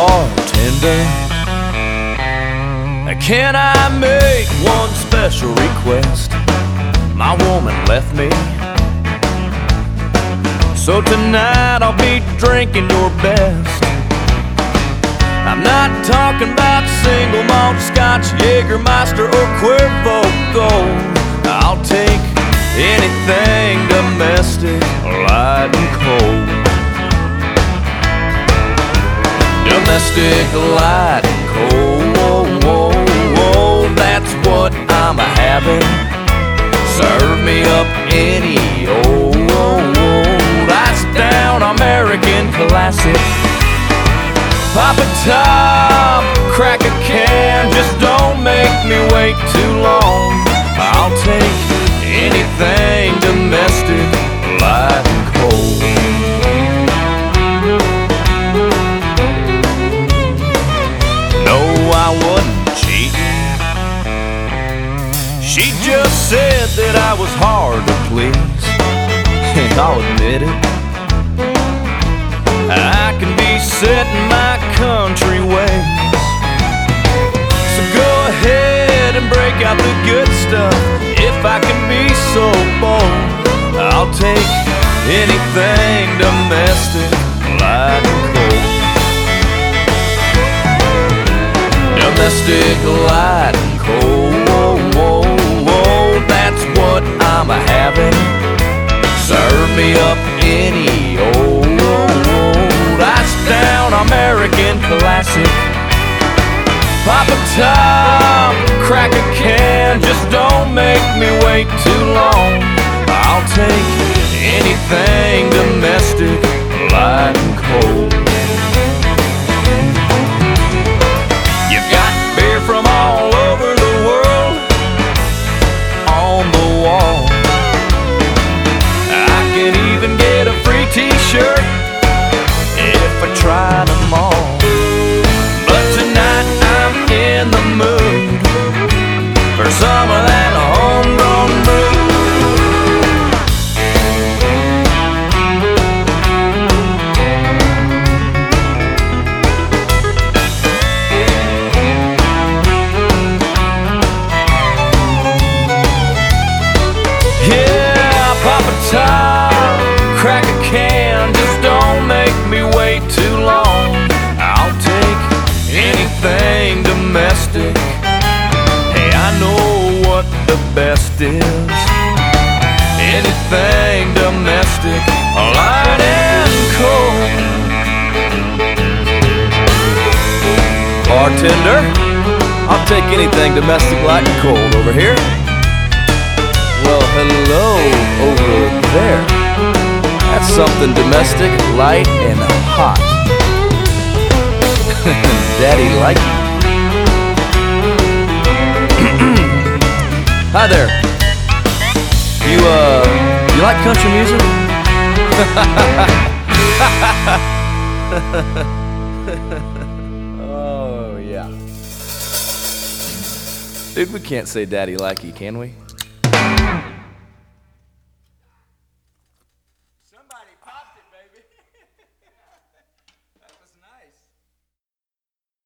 bartender, can I make one special request? My woman left me, so tonight I'll be drinking your best. I'm not talking about single malt scotch, Jägermeister or Cuervo Gold. I'll take anything domestic, light and cold. Domestic, light and cold, that's what I'm a-having. Serve me up any old ice-down American classic. Pop a top, crack a can, just don't make me wait too long. I'll take anything domestic, light and cold. No, I wasn't cheating. She just said that I was hard to please, and I'll admit it. I can be set in my country ways, so go ahead and break out the good stuff. If I can be so bold, I'll take anything domestic, light and cold. Domestic, light and cold, that's what I'm a-having. Serve me up any old ice-down American classic. Pop a top, crack a can, just don't make me wait too long. I'll take anything domestic, light and cold. You've got beer from all over the world on the wall. I can even get a free t-shirt if I try them all. But tonight I'm in the mood for some of that homegrown brew. Yeah, pop a top, crack a can, just don't make me wait too long. I'll take anything domestic. Hey, I know what the best is. Anything domestic, light and cold. Bartender, I'll take anything domestic, light and cold. Over here. Well, hello over there. That's something domestic, light and hot. Daddy like it. Hi there. You like country music? Oh yeah. Dude, we can't say daddy likey, can we?